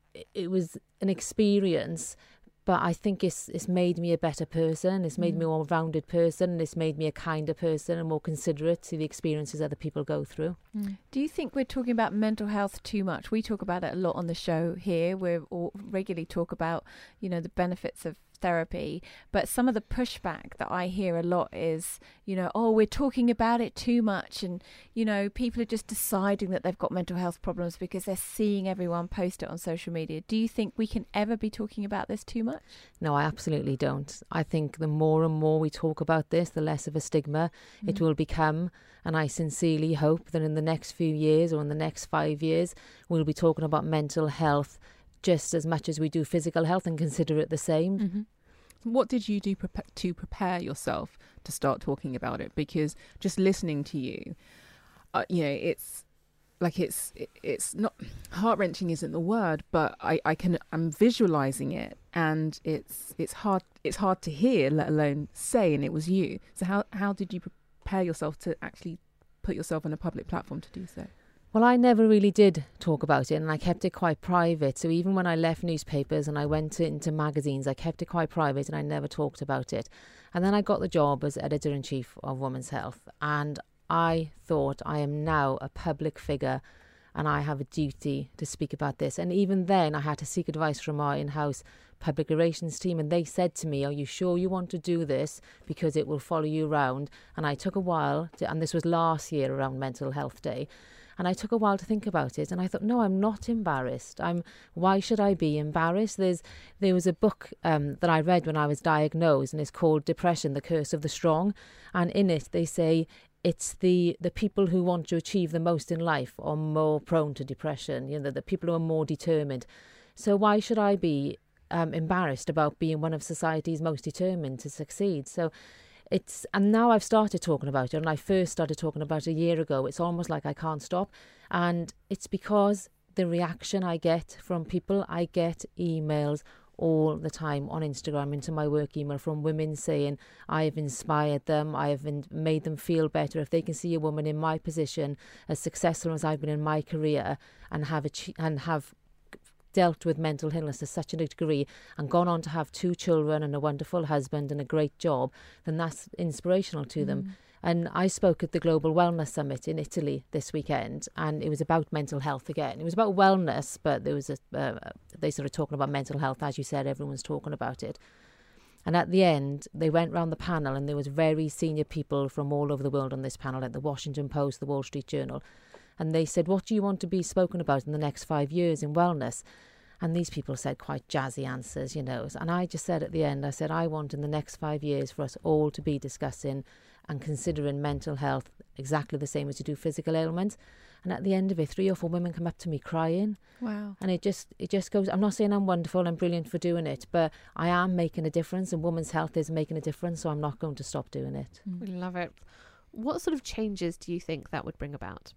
it was an experience. But I think it's it's made me a better person. It's made Mm. me a more rounded person. And it's made me a kinder person and more considerate to the experiences other people go through. Mm. Do you think we're talking about mental health too much? We talk about it a lot on the show here. We all regularly talk about, you know, the benefits of therapy, but some of the pushback that I hear a lot is, you know, oh, we're talking about it too much, and, you know, people are just deciding that they've got mental health problems because they're seeing everyone post it on social media. Do you think we can ever be talking about this too much? No, I absolutely don't. I think the more and more we talk about this, the less of a stigma Mm. it will become. And I sincerely hope that in the next few years or in the next five years, we'll be talking about mental health just as much as we do physical health and consider it the same. Mm-hmm. What did you do pre- to prepare yourself to start talking about it? Because just listening to you, uh, you know, it's like it's it, it's not heart-wrenching isn't the word, but I, I can I'm visualizing it, and it's it's hard it's hard to hear, let alone say. And it was you. So how how did you prepare yourself to actually put yourself on a public platform to do so? Well, I never really did talk about it, and I kept it quite private. So even when I left newspapers and I went to, into magazines, I kept it quite private and I never talked about it. And then I got the job as editor-in-chief of Women's Health, and I thought I am now a public figure and I have a duty to speak about this. And even then, I had to seek advice from our in-house public relations team, and they said to me, are you sure you want to do this, because it will follow you around? And I took a while to, and this was last year around Mental Health Day, and I took a while to think about it, and I thought, no, I'm not embarrassed. I'm why should I be embarrassed? There's there was a book um, that I read when I was diagnosed, and it's called Depression, The Curse of the Strong, and in it they say it's the the people who want to achieve the most in life are more prone to depression, you know, the people who are more determined. So why should I be Um, embarrassed about being one of society's most determined to succeed? So it's, and now I've started talking about it, and I first started talking about it a year ago. It's almost like I can't stop, and it's because the reaction I get from people, I get emails all the time on Instagram into my work email from women saying I have inspired them, I have in- made them feel better. If they can see a woman in my position as successful as I've been in my career and have achi- and have dealt with mental illness to such a degree and gone on to have two children and a wonderful husband and a great job, then that's inspirational to mm. them. And I spoke at the Global Wellness Summit in Italy this weekend, and it was about mental health again. It was about wellness, but there was a uh, they sort of talking about mental health. As you said, everyone's talking about it. And at the end, they went round the panel, and there was very senior people from all over the world on this panel, at the Washington Post, the Wall Street Journal. And they said, what do you want to be spoken about in the next five years in wellness? And these people said quite jazzy answers, you know. And I just said at the end, I said, I want in the next five years for us all to be discussing and considering mental health exactly the same as you do physical ailments. And at the end of it, three or four women come up to me crying. Wow. And it just it just goes, I'm not saying I'm wonderful and brilliant for doing it, but I am making a difference, and women's health is making a difference, so I'm not going to stop doing it. We love it. What sort of changes do you think that would bring about?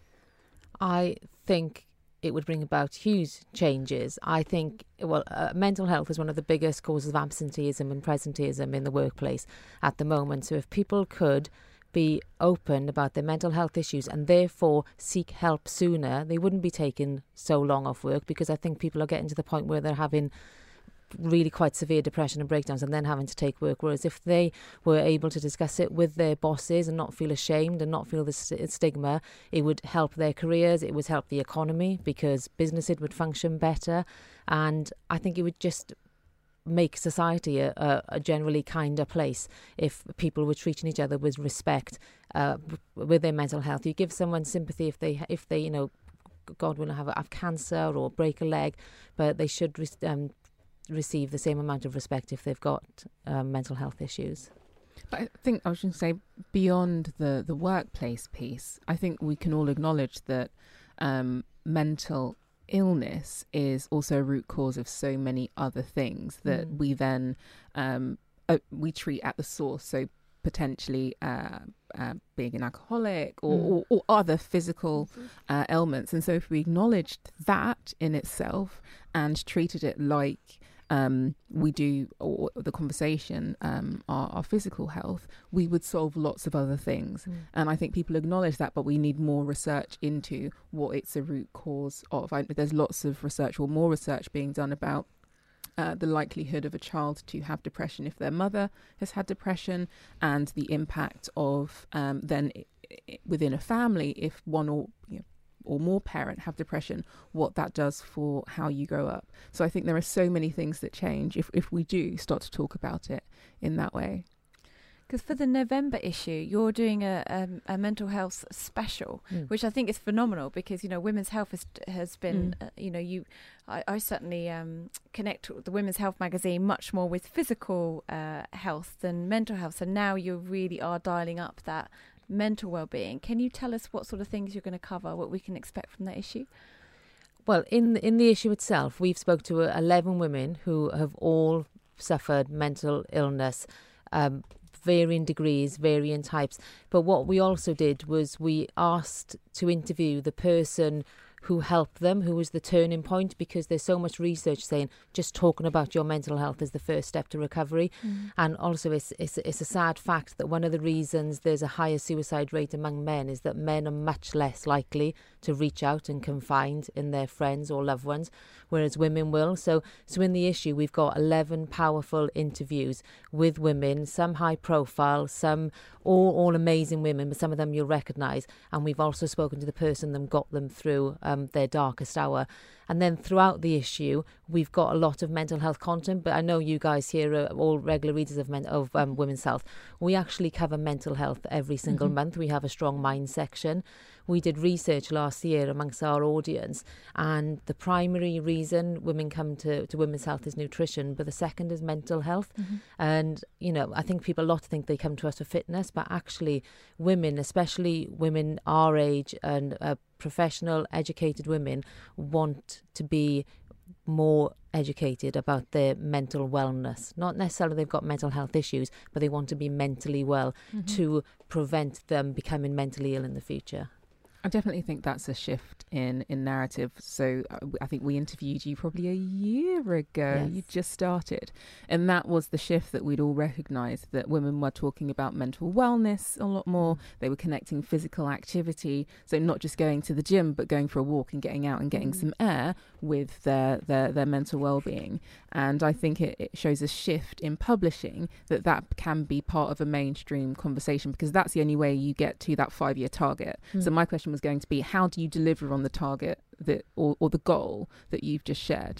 I think it would bring about huge changes. I think, well, uh, mental health is one of the biggest causes of absenteeism and presenteeism in the workplace at the moment. So if people could be open about their mental health issues and therefore seek help sooner, they wouldn't be taking so long off work, because I think people are getting to the point where they're having really quite severe depression and breakdowns and then having to take work. Whereas if they were able to discuss it with their bosses and not feel ashamed and not feel the st- stigma, it would help their careers, it would help the economy, because businesses would function better. And I think it would just make society a, a, a generally kinder place if people were treating each other with respect uh, with their mental health. You give someone sympathy if they, if they, you know, God willing, have, have cancer or break a leg, but they should um, receive the same amount of respect if they've got um, mental health issues. But I think I was going to say, beyond the, the workplace piece, I think we can all acknowledge that um, mental illness is also a root cause of so many other things that mm. we then um, uh, we treat at the source. So potentially uh, uh, being an alcoholic or, mm. or, or other physical mm-hmm. uh, ailments. And so if we acknowledged that in itself and treated it like um, we do, or the conversation, um, our, our physical health, we would solve lots of other things. Mm. And I think people acknowledge that, but we need more research into what it's a root cause of. I, there's lots of research, or more research being done about Uh, the likelihood of a child to have depression if their mother has had depression, and the impact of um, then I- I within a family if one or you know, or more parent have depression, what that does for how you grow up. So I think there are so many things that change if, if we do start to talk about it in that way. Because for the November issue, you're doing a, a, a mental health special, mm. which I think is phenomenal, because, you know, women's health has, has been, mm. uh, you know, you, I, I certainly um, connect with the Women's Health magazine much more with physical uh, health than mental health. So now you really are dialing up that mental well-being. Can you tell us what sort of things you're going to cover, what we can expect from that issue? Well, in the, in the issue itself, we've spoke to eleven women who have all suffered mental illness, um, varying degrees, varying types. But what we also did was we asked to interview the person who help them, who was the turning point, because there's so much research saying just talking about your mental health is the first step to recovery. Mm. And also it's, it's, it's a sad fact that one of the reasons there's a higher suicide rate among men is that men are much less likely to reach out and confide in their friends or loved ones, whereas women will. So, so in the issue, we've got eleven powerful interviews with women, some high profile, some all, all amazing women, but some of them you'll recognise. And we've also spoken to the person that got them through um, their darkest hour. And then throughout the issue, we've got a lot of mental health content, but I know you guys here are all regular readers of, men- of um, Women's Health. We actually cover mental health every single mm-hmm. month. We have a Strong Mind section. We did research last year amongst our audience, and the primary reason women come to, to Women's Health is nutrition, but the second is mental health. Mm-hmm. And, you know, I think people a lot think they come to us for fitness, but actually women, especially women our age and uh, professional, educated women, want to be more educated about their mental wellness. Not necessarily they've got mental health issues, but they want to be mentally well mm-hmm. to prevent them becoming mentally ill in the future. I definitely think that's a shift in, in narrative. So uh, I think we interviewed you probably a year ago. Yes. You just started. And that was the shift that we'd all recognised, that women were talking about mental wellness a lot more. They were connecting physical activity. So not just going to the gym, but going for a walk and getting out and getting mm. some air with their, their, their mental well-being. And I think it, it shows a shift in publishing that that can be part of a mainstream conversation, because that's the only way you get to that five-year target. Mm. So my question was going to be, how do you deliver on the target that or, or the goal that you've just shared?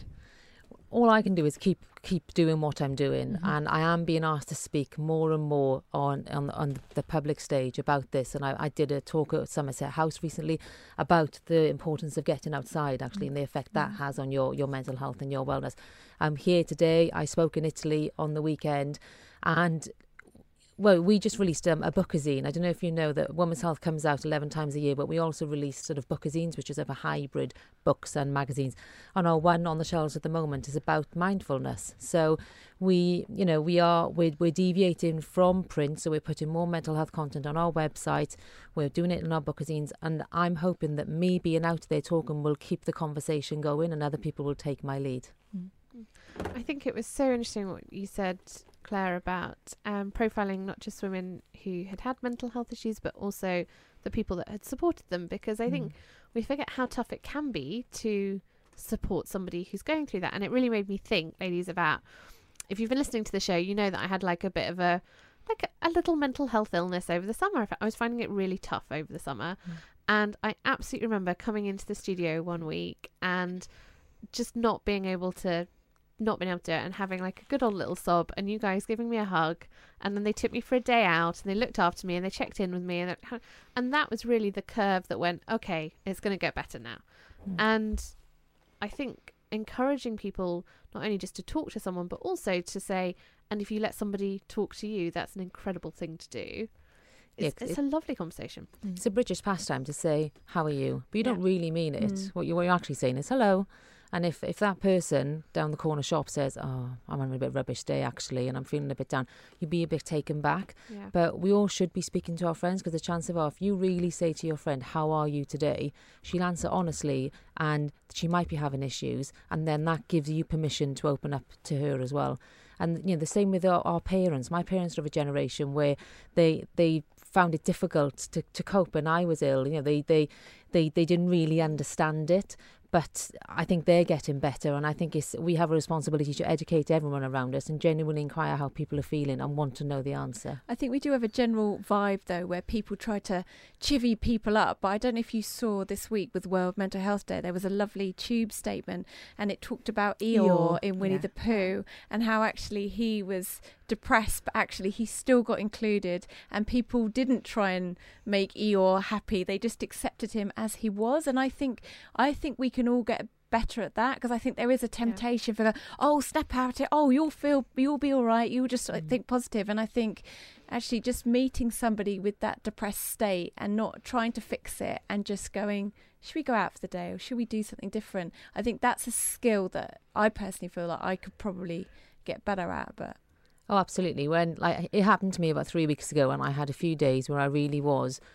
All I can do is keep keep doing what I'm doing, mm-hmm. and I am being asked to speak more and more on on, on the public stage about this. And I, I did a talk at Somerset House recently about the importance of getting outside, actually, and the effect that mm-hmm. has on your, your mental health and your wellness. I'm here today. I spoke in Italy on the weekend, and well, we just released um, a bookazine. I don't know if you know that Women's Health comes out eleven times a year, but we also release sort of bookazines, which is of a hybrid books and magazines. And our one on the shelves at the moment is about mindfulness. So we, you know, we are, we're, we're deviating from print. So we're putting more mental health content on our website. We're doing it in our bookazines. And I'm hoping that me being out there talking will keep the conversation going, and other people will take my lead. I think it was so interesting what you said, Claire, about um, profiling not just women who had had mental health issues, but also the people that had supported them, because I mm. think we forget how tough it can be to support somebody who's going through that. And it really made me think, ladies, about, if you've been listening to the show, you know that I had like a bit of a like a, a little mental health illness over the summer. I was finding it really tough over the summer. Mm. And I absolutely remember coming into the studio one week and just not being able to not being able to do it, and having like a good old little sob, and you guys giving me a hug, and then they took me for a day out and they looked after me and they checked in with me, and it, and that was really the curve that went, okay, it's going to get better now. Mm. And I think encouraging people not only just to talk to someone, but also to say, and if you let somebody talk to you, that's an incredible thing to do. It's, yeah, it's it, a lovely conversation. It's a British pastime to say, how are you? But you yeah. don't really mean it. Mm. What, you, what you're actually saying is hello. And if, if that person down the corner shop says, oh, I'm having a bit of a rubbish day, actually, and I'm feeling a bit down, you'd be a bit taken back. Yeah. But we all should be speaking to our friends, because the chance of, oh, if you really say to your friend, how are you today? She'll answer honestly, and she might be having issues. And then that gives you permission to open up to her as well. And, you know, the same with our, our parents. My parents are of a generation where they they found it difficult to, to cope when I was ill. You know, they, they, they, they didn't really understand it. But I think they're getting better, and I think it's, we have a responsibility to educate everyone around us and genuinely inquire how people are feeling and want to know the answer. I think we do have a general vibe, though, where people try to chivvy people up. But I don't know if you saw this week with World Mental Health Day, there was a lovely Tube statement, and it talked about Eeyore, Eeyore in Winnie yeah. the Pooh, and how actually he was depressed, but actually he still got included, and people didn't try and make Eeyore happy. They just accepted him as he was. And I think I think we can all get better at that, because I think there is a temptation yeah. for the, oh, snap out it, oh, you'll feel, you'll be all right, you'll just like, mm. think positive. And I think actually just meeting somebody with that depressed state and not trying to fix it, and just going, should we go out for the day, or should we do something different? I think that's a skill that I personally feel like I could probably get better at. But oh, absolutely. When like it happened to me about three weeks ago, and I had a few days where I really was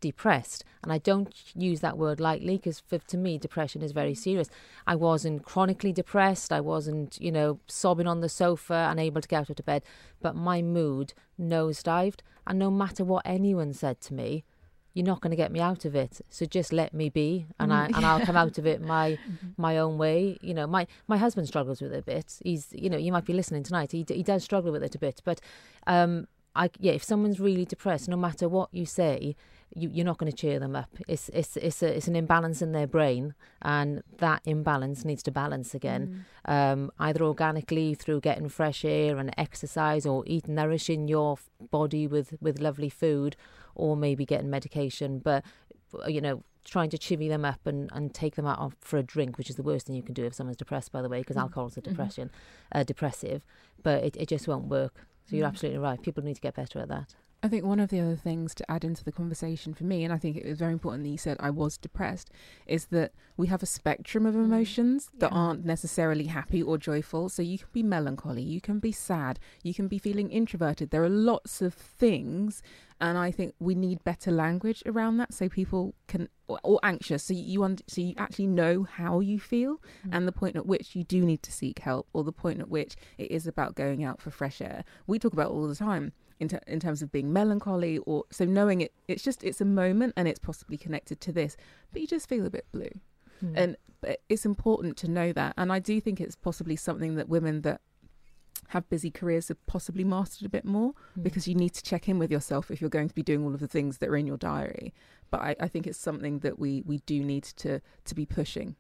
depressed. And I don't use that word lightly, because for to me, depression is very serious. I wasn't chronically depressed. I wasn't, you know, sobbing on the sofa, unable to get out of bed. But my mood nosedived. And no matter what anyone said to me, you're not going to get me out of it. So just let me be, and I and I'll come out of it my my own way. You know, my my husband struggles with it a bit. He's, you know, you might be listening tonight. He he does struggle with it a bit, but um, I yeah, if someone's really depressed, no matter what you say, you you're not going to cheer them up. It's it's it's a it's an imbalance in their brain, and that imbalance needs to balance again, mm. um, either organically through getting fresh air and exercise, or eat nourishing your body with with lovely food, or maybe getting medication, but, you know, trying to chivvy them up and, and take them out for a drink, which is the worst thing you can do if someone's depressed, by the way, because mm. alcohol is a depression, mm-hmm. uh, depressive, but it, it just won't work. So you're mm. absolutely right. People need to get better at that. I think one of the other things to add into the conversation for me, and I think it was very important that you said I was depressed, is that we have a spectrum of emotions that yeah. aren't necessarily happy or joyful. So you can be melancholy, you can be sad, you can be feeling introverted. There are lots of things, and I think we need better language around that so people can, or, or anxious, so you un- so you actually know how you feel mm. and the point at which you do need to seek help, or the point at which it is about going out for fresh air. We talk about it all the time. In, ter- in terms of being melancholy, or so knowing it, it's just it's a moment and it's possibly connected to this, but you just feel a bit blue, mm. and but it's important to know that. And I do think it's possibly something that women that have busy careers have possibly mastered a bit more, mm. because you need to check in with yourself if you're going to be doing all of the things that are in your diary. But I, I think it's something that we we do need to to be pushing.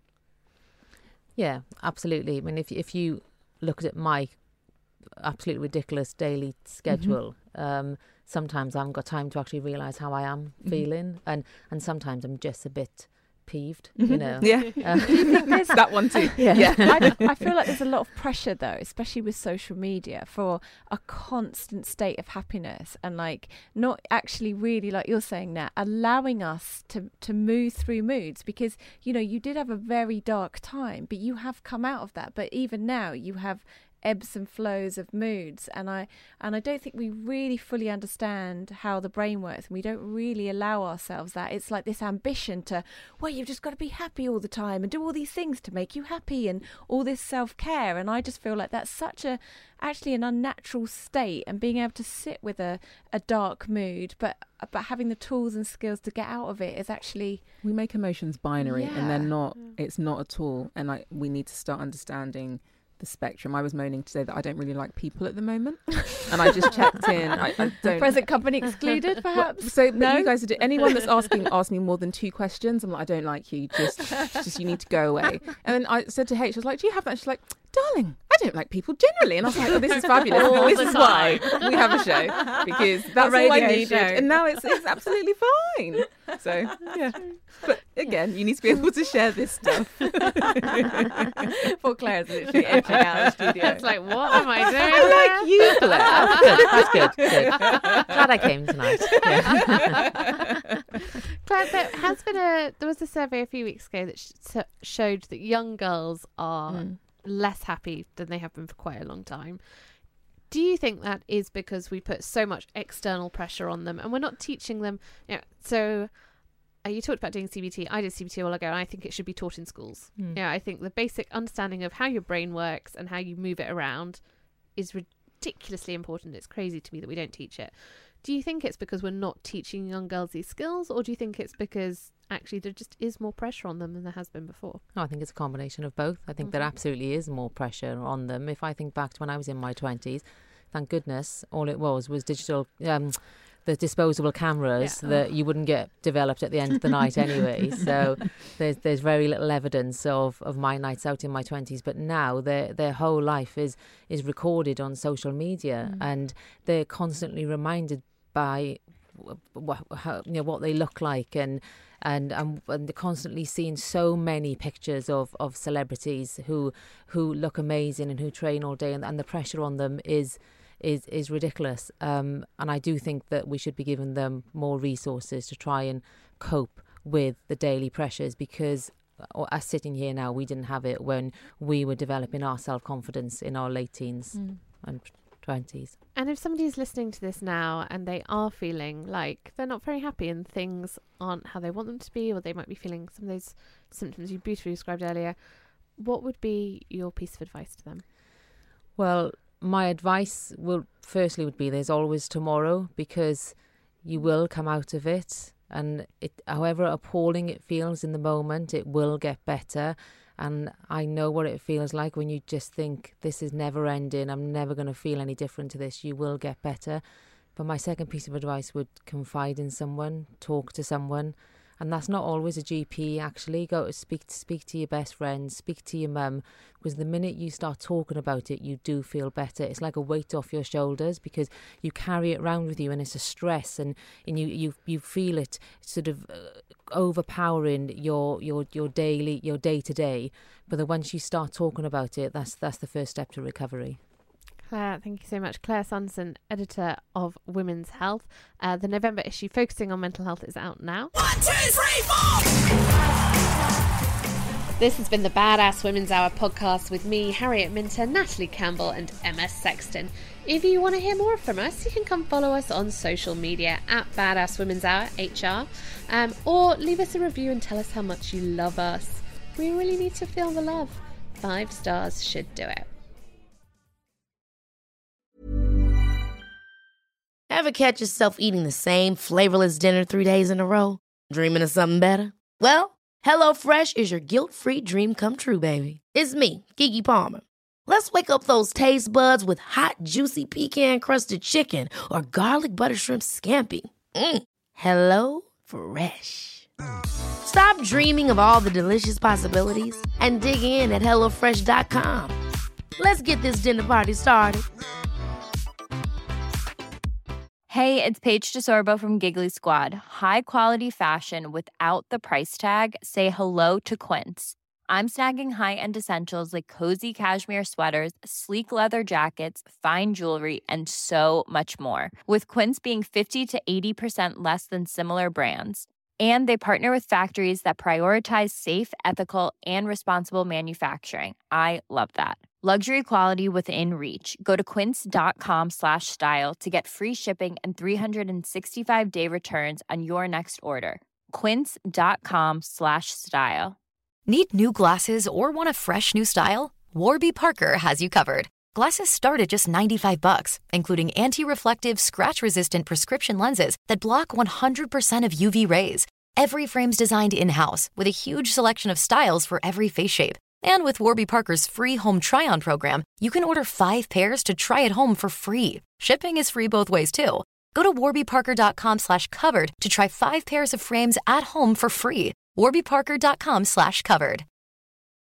Yeah, absolutely. I mean, if if you look at my absolutely ridiculous daily schedule, mm-hmm. um, sometimes I haven't got time to actually realise how I am mm-hmm. feeling, and and sometimes I'm just a bit peeved, mm-hmm. you know. Yeah, uh, there's that one too. Yeah, yeah. I, I feel like there's a lot of pressure though, especially with social media, for a constant state of happiness, and like not actually really, like you're saying, Nat, allowing us to to move through moods, because you know you did have a very dark time, but you have come out of that. But even now you have ebbs and flows of moods, and I and I don't think we really fully understand how the brain works, and we don't really allow ourselves that. It's like this ambition to, well, you've just got to be happy all the time and do all these things to make you happy, and all this self-care. And I just feel like that's such a actually an unnatural state, and being able to sit with a, a dark mood, but but having the tools and skills to get out of it is actually, we make emotions binary, yeah. and they're not. It's not at all, and like we need to start understanding the spectrum. I was moaning today that I don't really like people at the moment, and I just checked in. I, I don't. Present company excluded, perhaps. Well, so, but no? you guys are do- anyone that's asking ask me more than two questions. I'm like, I don't like you. Just, just you need to go away. And then I said to H, I was like, do you have that? She's like, darling, I don't like people generally. And I was like, oh, this is fabulous. All this the is time. why we have a show, because that's all I needed. Show. And now it's it's absolutely fine. So yeah, but again, yeah. you need to be able to share this stuff. Poor Claire's literally edging out of the studio. It's like, what am I doing? I like you, Claire. That's good. That's good. good. Glad I came tonight. Yeah. Claire, there has been a there was a survey a few weeks ago that sh- showed that young girls are mm. less happy than they have been for quite a long time. Do you think that is because we put so much external pressure on them, and we're not teaching them? You know, so uh, you talked about doing C B T. I did C B T a while ago, and I think it should be taught in schools. Mm. Yeah, I think the basic understanding of how your brain works and how you move it around is ridiculously important. It's crazy to me that we don't teach it. Do you think it's because we're not teaching young girls these skills, or do you think it's because actually there just is more pressure on them than there has been before? No, I think it's a combination of both. I think mm-hmm. there absolutely is more pressure on them. If I think back to when I was in my twenties, thank goodness, all it was was digital, um, the disposable cameras yeah. that you wouldn't get developed at the end of the night anyway. So there's there's very little evidence of, of my nights out in my twenties. But now their their whole life is is recorded on social media, mm. and they're constantly reminded by what, how, you know, what they look like, and and and, and they're constantly seeing so many pictures of, of celebrities who who look amazing and who train all day, and, and the pressure on them is is is ridiculous. Um, and I do think that we should be giving them more resources to try and cope with the daily pressures, because us sitting here now, we didn't have it when we were developing our self-confidence in our late teens. Mm. And twenties. And if somebody's listening to this now and they are feeling like they're not very happy and things aren't how they want them to be, or they might be feeling some of those symptoms you beautifully described earlier, what would be your piece of advice to them? Well, my advice will firstly would be there's always tomorrow, because you will come out of it, and it, however appalling it feels in the moment, it will get better. And I know what it feels like when you just think, this is never ending, I'm never going to feel any different to this. You will get better. But my second piece of advice would confide in someone, talk to someone. And that's not always a G P, actually. Go to speak, speak to your best friend, speak to your mum, because the minute you start talking about it, you do feel better. It's like a weight off your shoulders, because you carry it around with you, and it's a stress, and, and you, you you feel it sort of uh, overpowering your your your daily your day to day. But then once you start talking about it, that's that's the first step to recovery. Claire, thank you so much. Claire Sanderson, editor of Women's Health. Uh, the November issue focusing on mental health is out now. One, two, three, four! This has been the Badass Women's Hour podcast with me, Harriet Minter, Natalie Campbell and M S Sexton. If you want to hear more from us, you can come follow us on social media at Badass Women's Hour H R, um, or leave us a review and tell us how much you love us. We really need to feel the love. Five stars should do it. Ever catch yourself eating the same flavorless dinner three days in a row? Dreaming of something better? Well, HelloFresh is your guilt-free dream come true, baby. It's me, Keke Palmer. Let's wake up those taste buds with hot, juicy pecan-crusted chicken or garlic butter shrimp scampi. Mm. Hello Fresh. Stop dreaming of all the delicious possibilities and dig in at hello fresh dot com. Let's get this dinner party started. Hey, it's Paige DeSorbo from Giggly Squad. High quality fashion without the price tag. Say hello to Quince. I'm snagging high-end essentials like cozy cashmere sweaters, sleek leather jackets, fine jewelry, and so much more. With Quince being fifty to eighty percent less than similar brands. And they partner with factories that prioritize safe, ethical, and responsible manufacturing. I love that. Luxury quality within reach. Go to quince.com slash style to get free shipping and three sixty-five day returns on your next order. Quince.com slash style. Need new glasses or want a fresh new style? Warby Parker has you covered. Glasses start at just ninety-five bucks, including anti-reflective, scratch-resistant prescription lenses that block one hundred percent of U V rays. Every frame's designed in-house with a huge selection of styles for every face shape. And with Warby Parker's free home try-on program, you can order five pairs to try at home for free. Shipping is free both ways, too. Go to warbyparker.com slash covered to try five pairs of frames at home for free. warbyparker.com slash covered.